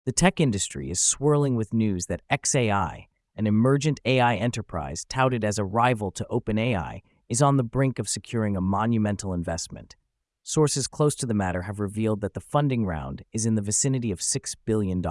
The tech industry is swirling with news that xAI, an emergent AI enterprise touted as a rival to OpenAI, is on the brink of securing a monumental investment. Sources close to the matter have revealed that the funding round is in the vicinity of $6 billion.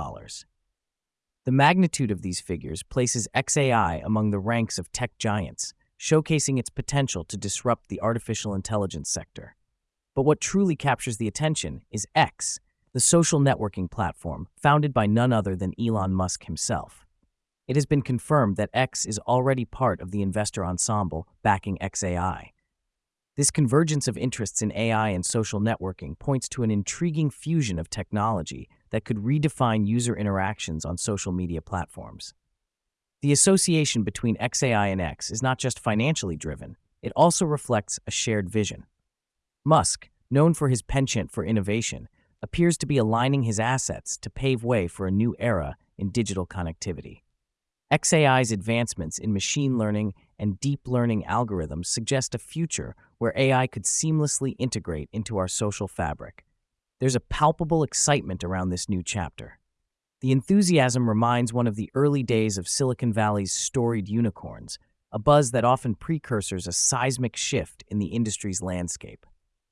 The magnitude of these figures places xAI among the ranks of tech giants, showcasing its potential to disrupt the artificial intelligence sector. But what truly captures the attention is X, the social networking platform founded by none other than Elon Musk himself. It has been confirmed that X is already part of the investor ensemble backing xAI. This convergence of interests in AI and social networking points to an intriguing fusion of technology that could redefine user interactions on social media platforms. The association between xAI and X is not just financially driven, it also reflects a shared vision. Musk, known for his penchant for innovation, appears to be aligning his assets to pave way for a new era in digital connectivity. xAI's advancements in machine learning and deep learning algorithms suggest a future where AI could seamlessly integrate into our social fabric. There's a palpable excitement around this new chapter. The enthusiasm reminds one of the early days of Silicon Valley's storied unicorns, a buzz that often precursors a seismic shift in the industry's landscape.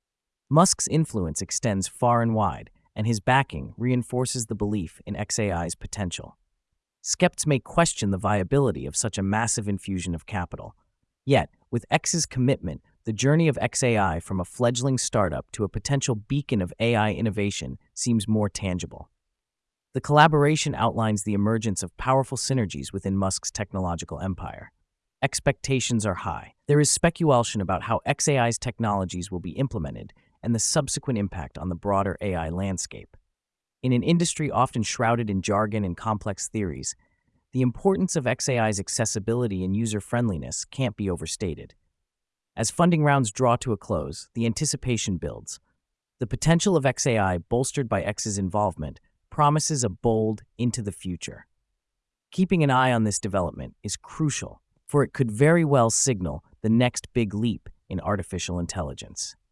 Musk's influence extends far and wide, and his backing reinforces the belief in xAI's potential. Skeptics may question the viability of such a massive infusion of capital. Yet, with X's commitment, the journey of xAI from a fledgling startup to a potential beacon of AI innovation seems more tangible. The collaboration outlines the emergence of powerful synergies within Musk's technological empire. Expectations are high. There is speculation about how xAI's technologies will be implemented and the subsequent impact on the broader AI landscape. In an industry often shrouded in jargon and complex theories, the importance of xAI's accessibility and user-friendliness can't be overstated. As funding rounds draw to a close, the anticipation builds. The potential of xAI, bolstered by X's involvement, promises a bold into the future. Keeping an eye on this development is crucial, for it could very well signal the next big leap in artificial intelligence.